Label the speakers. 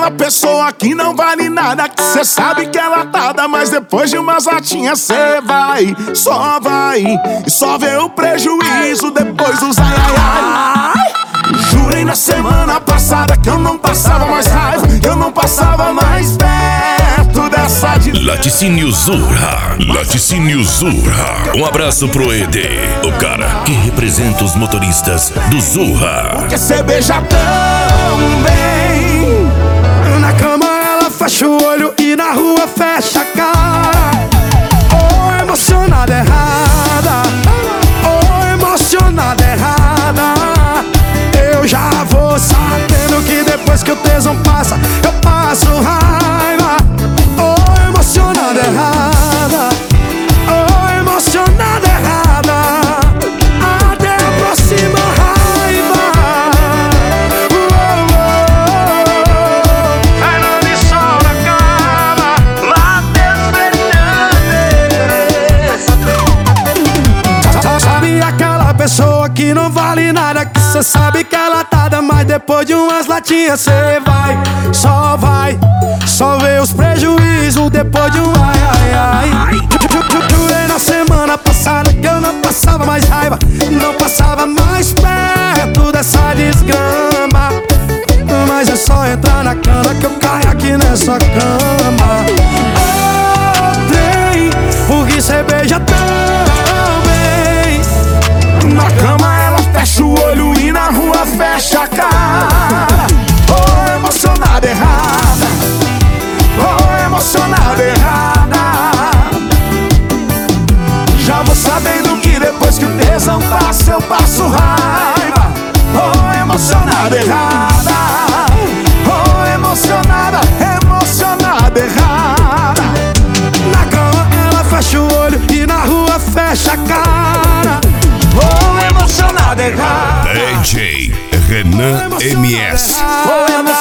Speaker 1: aquela pessoa que não vale nada, que cê sabe que ela tá dada, mas depois de umas latinhas cê vai, e só vê o prejuízo depois dos ai, ai, ai. Jurei na semana passada que eu não passava mais raiva, que eu não passava mais perto dessa de...
Speaker 2: Laticínio Zurra, Laticínio Zurra. Um abraço pro ED, o cara que representa os motoristas do Zurra.
Speaker 1: Porque cê beija tão bem.
Speaker 3: Na cama ela fecha o olho e na rua fecha a cara. Oh, emocionada errada, oh, emocionada errada. Eu já vou sabendo que depois que o tesão passa, eu passo raiva. Oh, emocionada errada, oh, emocionada errada. Até a próxima raiva. Ai, não me sobra cama, lá despertando. Sabe aquela pessoa que não vale nada, que cê sabe que ela tá dada, mas depois de umas latinhas cê só vê os prejuízos depois de um ai, ai, ai. Jurei na semana passada que eu não passava mais raiva, não passava mais perto dessa desgrama. Mas é só entrar na cama que eu caio aqui nessa cama. Oh, trem, porque cê beija tão bem.
Speaker 1: Na cama ela fecha o olho e na rua fecha a cara. Oh, emocionada errada, oh, emocionada errada. Já vou sabendo que depois que o tesão passa eu passo raiva. Oh, emocionada errada, oh, emocionada, emocionada errada.
Speaker 3: Na cama ela fecha o olho e na rua fecha a cara.
Speaker 1: Oh, emocionada errada.
Speaker 2: DJ Renan MS.
Speaker 3: Oh,